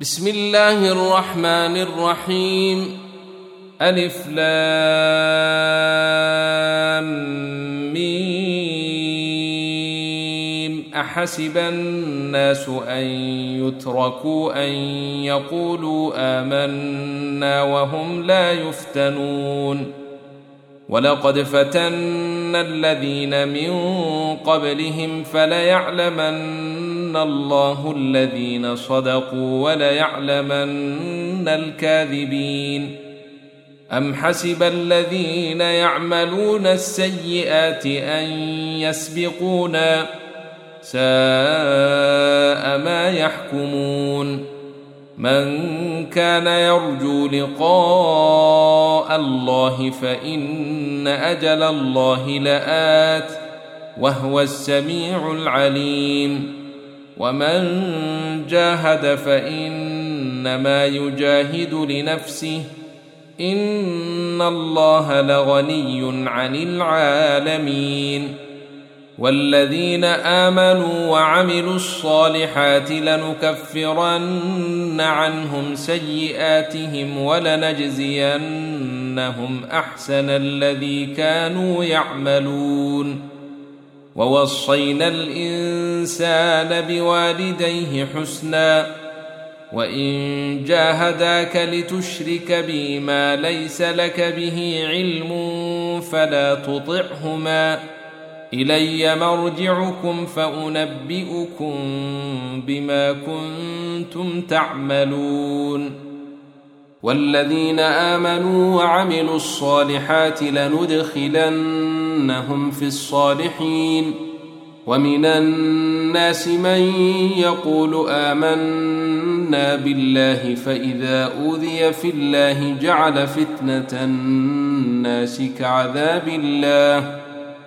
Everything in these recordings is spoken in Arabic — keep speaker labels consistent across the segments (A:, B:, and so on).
A: بسم الله الرحمن الرحيم. ألف لام ميم. أحسب الناس أن يتركوا أن يقولوا آمنا وهم لا يفتنون. ولقد فتنا الذين من قبلهم فليعلمن الله الذين صدقوا وليعلمن الكاذبين. أم حسب الذين يعملون السيئات أن يسبقونا ساء ما يحكمون. من كان يرجو لقاء الله فإن أجل الله لآت وهو السميع العليم. ومن جاهد فإنما يجاهد لنفسه إن الله لغني عن العالمين. والذين آمنوا وعملوا الصالحات لنكفرن عنهم سيئاتهم ولنجزينهم أحسن الذي كانوا يعملون. ووصينا الإنسان بوالديه حسنا وإن جاهداك لتشرك بي ما ليس لك به علم فلا تطعهما إلي مرجعكم فأنبئكم بما كنتم تعملون. والذين آمنوا وعملوا الصالحات لندخلنهم في الصالحين. ومن الناس من يقول آمنا بالله فإذا أوذي في الله جعل فتنة الناس كعذاب الله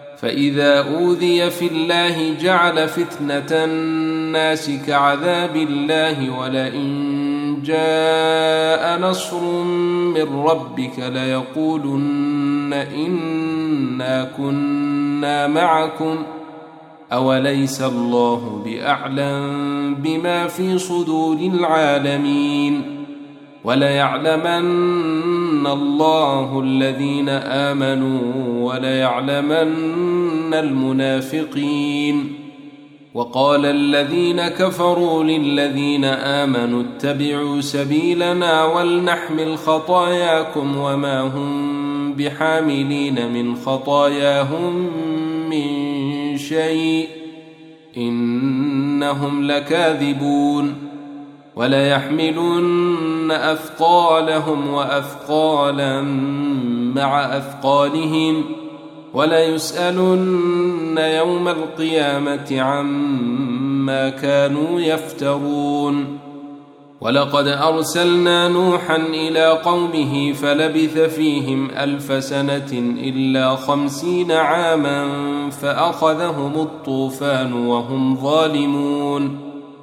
A: ولئن جاء نصر من ربك ليقولن إنا كنا معكم أوليس الله بأعلم بما في صدور العالمين. وليعلمن الله الذين آمنوا وليعلمن المنافقين. وقال الذين كفروا للذين آمنوا اتبعوا سبيلنا ولنحمل خطاياكم وما هم بحاملين من خطاياهم من شيء إنهم لكاذبون. وليحملن أثقالهم وأثقالا مع أثقالهم وليسألن يوم القيامة عما كانوا يفترون. ولقد أرسلنا نوحا إلى قومه فلبث فيهم 1000 سنة إلا 50 عاما فأخذهم الطوفان وهم ظالمون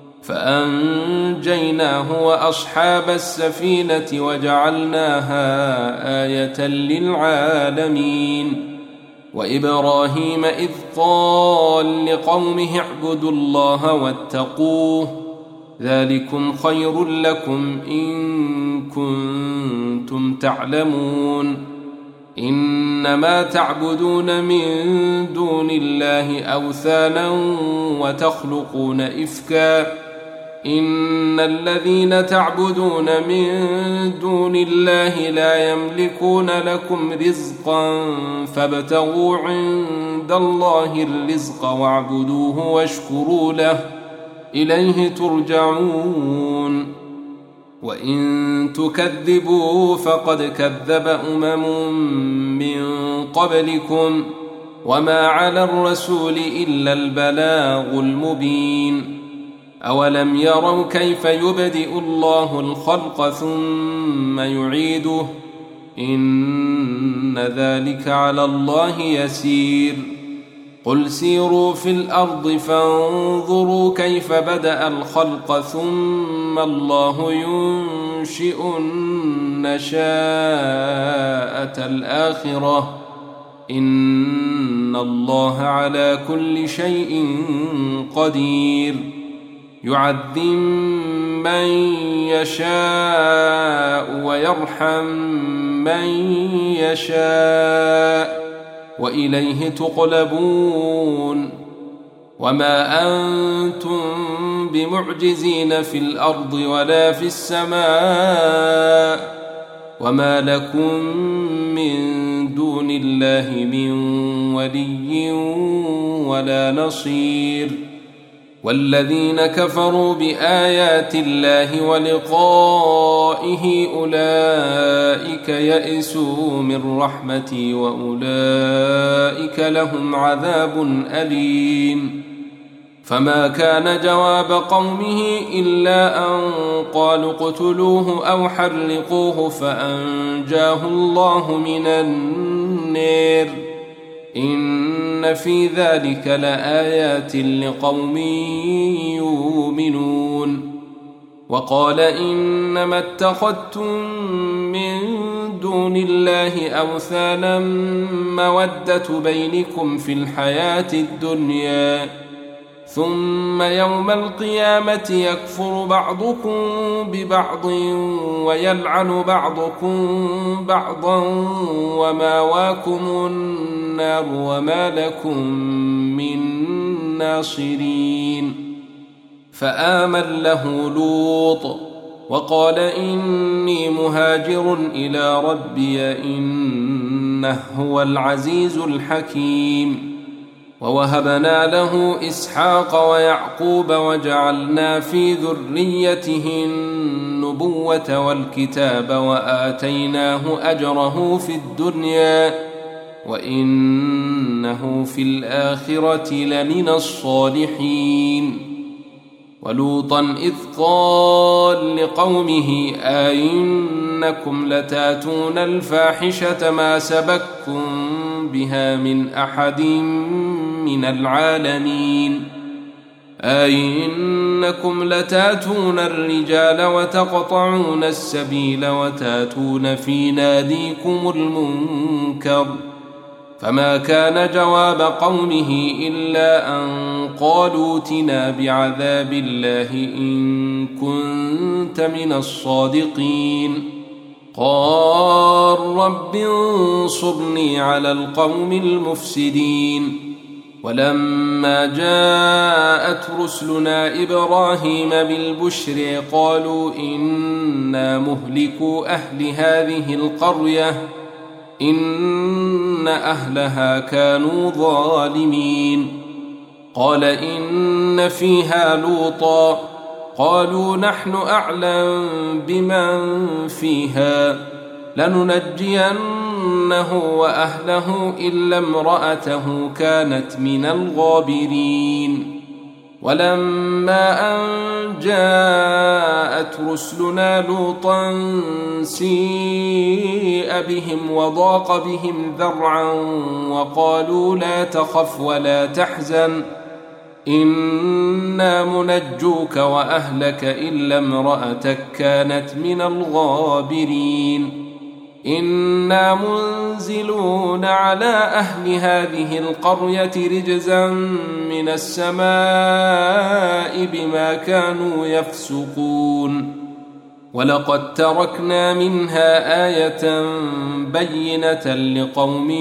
A: فأنجيناه وأصحاب السفينة وجعلناها آية للعالمين. وإبراهيم إذ قال لقومه اعبدوا الله واتقوه ذلكم خير لكم إن كنتم تعلمون. إنما تعبدون من دون الله أوثانا وتخلقون إفكا إن الذين تعبدون من دون الله لا يملكون لكم رزقا فابتغوا عند الله الرزق واعبدوه واشكروا له إليه ترجعون. وإن تكذبوا فقد كذب أمم من قبلكم وما على الرسول إلا البلاغ المبين. أولم يروا كيف يبدئ الله الخلق ثم يعيده إن ذلك على الله يسير. قل سيروا في الأرض فانظروا كيف بدأ الخلق ثم الله ينشئ النشاءة الآخرة إن الله على كل شيء قدير. يعذب من يشاء ويرحم من يشاء وإليه تقلبون وما أنتم بمعجزين في الأرض ولا في السماء وما لكم من دون الله من ولي ولا نصير والذين كفروا بآيات الله ولقائه أولئك يئسوا من رحمتي وأولئك لهم عذاب أليم فما كان جواب قومه إلا أن قالوا اقتلوه أو حرقوه فأنجاه الله من النار إن في ذلك لآيات لقوم يؤمنون وقال إنما اتخذتم من دون الله أوثانا مودة بينكم في الحياة الدنيا ثم يوم القيامة يكفر بعضكم ببعض ويلعن بعضكم بعضا وماواكم النار وما لكم من ناصرين فآمن له لوط وقال إني مهاجر إلى ربي إنه هو العزيز الحكيم ووهبنا له إسحاق ويعقوب وجعلنا في ذريته النبوة والكتاب وآتيناه أجره في الدنيا وإنه في الآخرة لمن الصالحين ولوطا إذ قال لقومه أئنكم لتاتون الفاحشة ما سبقكم بها من أحد من العالمين أئنكم لتاتون الرجال وتقطعون السبيل وتاتون في ناديكم المنكر فما كان جواب قومه إلا أن قالوا ائتنا بعذاب الله إن كنت من الصادقين قال رب انصرني على القوم المفسدين ولما جاءت رسلنا إبراهيم بالبشر قالوا إنا مهلكو أهل هذه القرية إن أهلها كانوا ظالمين قال إن فيها لوطا قالوا نحن أعلم بمن فيها لننجينه وأهله إلا امرأته كانت من الغابرين ولما أن جاءت رسلنا لوطا سيء بهم وضاق بهم ذرعا وقالوا لا تخف ولا تحزن إنا منجوك وأهلك إلا امرأتك كانت من الغابرين إنا منزلون على أهل هذه القرية رجزا من السماء بما كانوا يفسقون ولقد تركنا منها آية بينة لقوم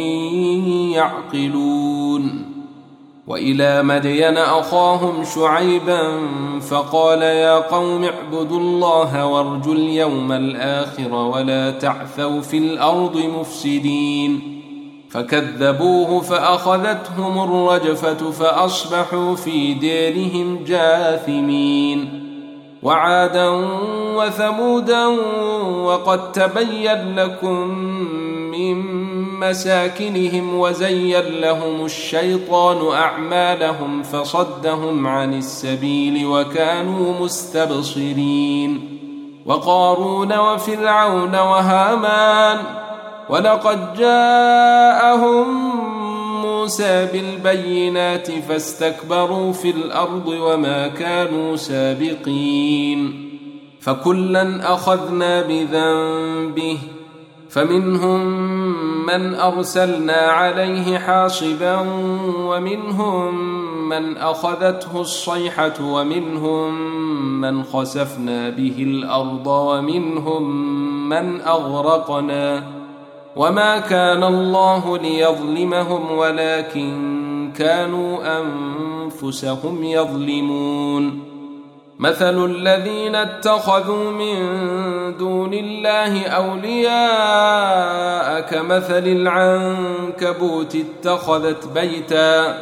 A: يعقلون وإلى مدين أخاهم شعيبا فقال يا قوم اعبدوا الله وارجوا اليوم الآخر ولا تعثوا في الأرض مفسدين فكذبوه فأخذتهم الرجفة فأصبحوا في ديرهم جاثمين وعادا وثمودا وقد تبين لكم من مساكنهم وزين لهم الشيطان أعمالهم فصدهم عن السبيل وكانوا مستبصرين وقارون وفرعون وهامان ولقد جاءهم موسى بالبينات فاستكبروا في الأرض وما كانوا سابقين فكلا أخذنا بذنبه فمنهم من أرسلنا عليه حاصبا ومنهم من أخذته الصيحة ومنهم من خسفنا به الأرض ومنهم من أغرقنا وما كان الله ليظلمهم ولكن كانوا أنفسهم يظلمون مثل الذين اتخذوا من دون الله أولياء كمثل العنكبوت اتخذت بيتا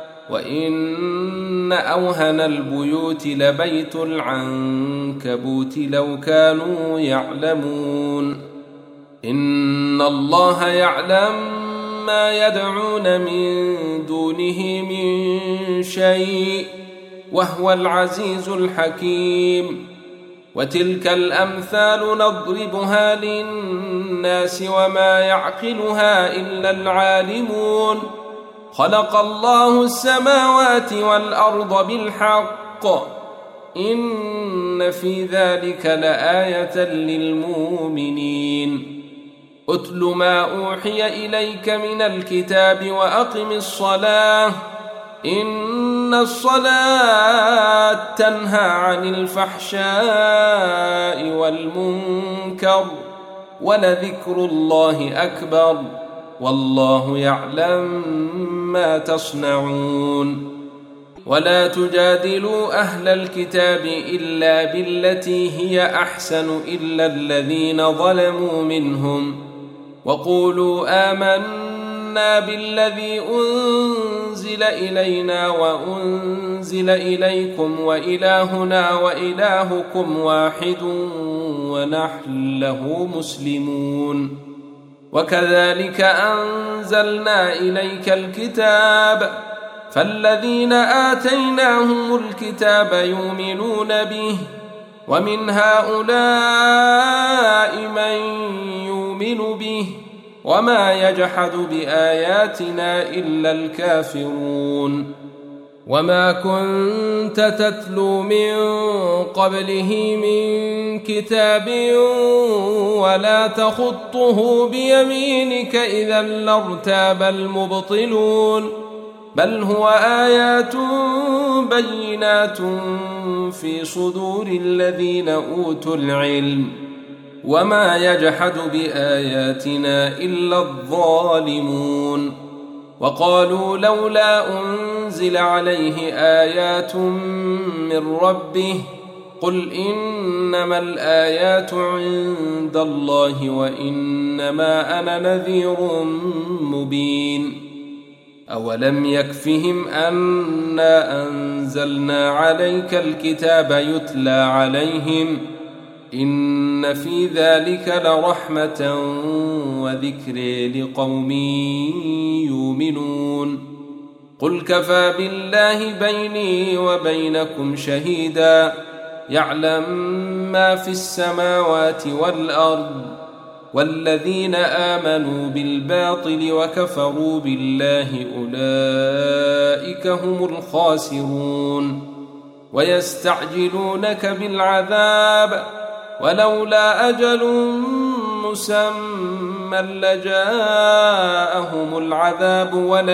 A: وإن أوهن البيوت لبيت العنكبوت لو كانوا يعلمون إن الله يعلم ما يدعون من دونه من شيء وهو العزيز الحكيم وتلك الأمثال نضربها للناس وما يعقلها إلا العالمون خلق الله السماوات والأرض بالحق إن في ذلك لآية للمؤمنين أتل ما أوحي إليك من الكتاب وأقم الصلاة إن الصلاة تنهى عن الفحشاء والمنكر ولذكر الله أكبر والله يعلم ما تصنعون ولا تجادلوا أهل الكتاب إلا بالتي هي أحسن إلا الذين ظلموا منهم وقولوا آمنا بالذي أنزل إلينا وأنزل إليكم وإلهنا وإلهكم واحد ونحن له مسلمون وكذلك أنزلنا إليك الكتاب فالذين آتيناهم الكتاب يؤمنون به ومن هؤلاء من يؤمن به وما يجحد بآياتنا إلا الكافرون وما كنت تتلو من قبله من كتاب ولا تخطه بيمينك إذا لارتاب المبطلون بل هو آيات بينات في صدور الذين أوتوا العلم وما يجحد بآياتنا إلا الظالمون وقالوا لولا أنزل عليه آيات من ربه قل إنما الآيات عند الله وإنما أنا نذير مبين أولم يكفهم أنا أنزلنا عليك الكتاب يتلى عليهم إن في ذلك لرحمة وذكر لقوم يؤمنون قل كفى بالله بيني وبينكم شهيدا يعلم ما في السماوات والأرض والذين آمنوا بالباطل وكفروا بالله أولئك هم الخاسرون ويستعجلونك بالعذاب ولولا أجل مسمى لجاءهم العذاب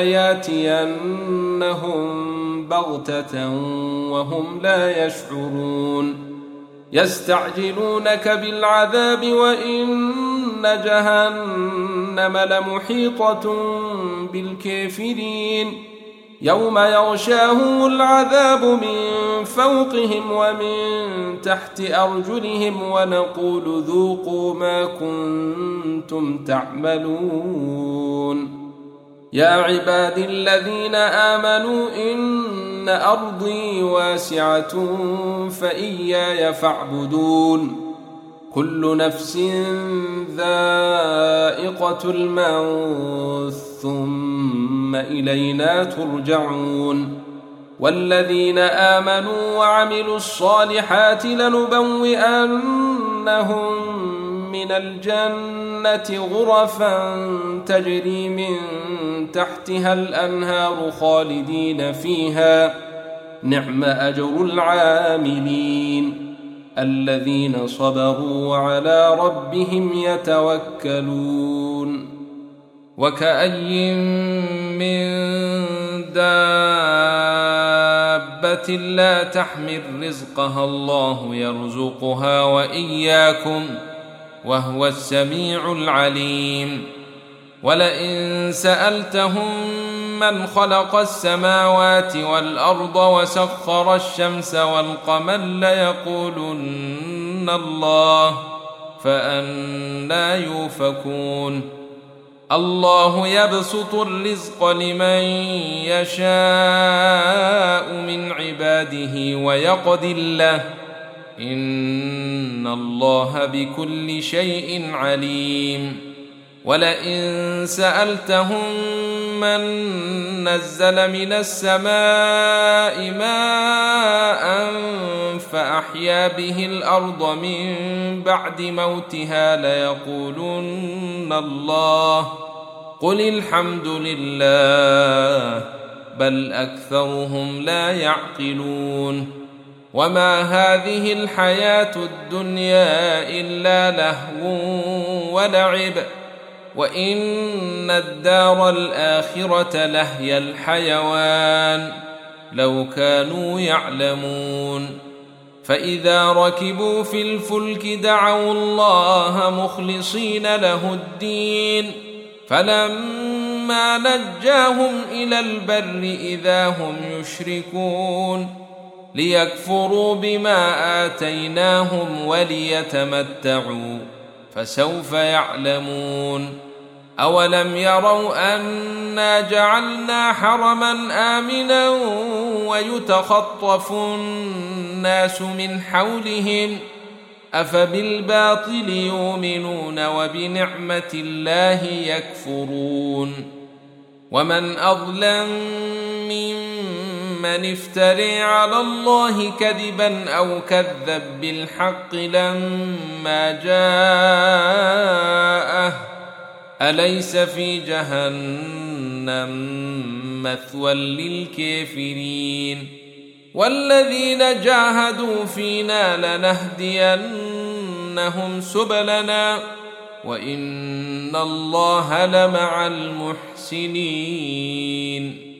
A: ولياتينهم بغتة وهم لا يشعرون يستعجلونك بالعذاب وإن جهنم لمحيطة بالكافرين يوم يغشاهم العذاب من فوقهم ومن تحت أرجلهم ونقول ذوقوا ما كنتم تعملون يا عباد الذين آمنوا إن أرضي واسعة فإياي فاعبدون كل نفس ذائقة الموت ثم إلينا ترجعون والذين آمنوا وعملوا الصالحات لنبوئنهم من الجنة غرفا تجري من تحتها الأنهار خالدين فيها نعم أجر العاملين الذين صبروا وعلى ربهم يتوكلون وكأي من دابة دابة لا تحمل رزقها الله يرزقها وإياكم وهو السميع العليم. ولئن سألتهم من خلق السماوات والأرض وسخر الشمس والقمر ليقولن الله، فأنى يؤفكون. الله يبسط الرزق لمن يشاء من عباده ويقدر له، إن الله بكل شيء عليم. ولئن سألتهم من نزل من السماء ماء فأحيا به الأرض من بعد موتها ليقولن الله، قل الحمد لله، بل أكثرهم لا يعقلون. وما هذه الحياة الدنيا إلا لهو ولعب، وإن الدار الآخرة لهي الحيوان لو كانوا يعلمون. فإذا ركبوا في الفلك دعوا الله مخلصين له الدين، فلما نجاهم إلى البر إذا هم يشركون، ليكفروا بما آتيناهم وليتمتعوا فسوف يعلمون. أولم يروا أنا جعلنا حرما آمنا ويتخطف الناس من حولهم، أفبالباطل يؤمنون وبنعمة الله يكفرون. ومن أظلم ممن افترى على الله كذبا أو كذب بالحق لما جاءه، أليس في جهنم مثوى للكافرين؟ والذين جاهدوا فينا لنهدينهم سبلنا وإن الله لمع المحسنين.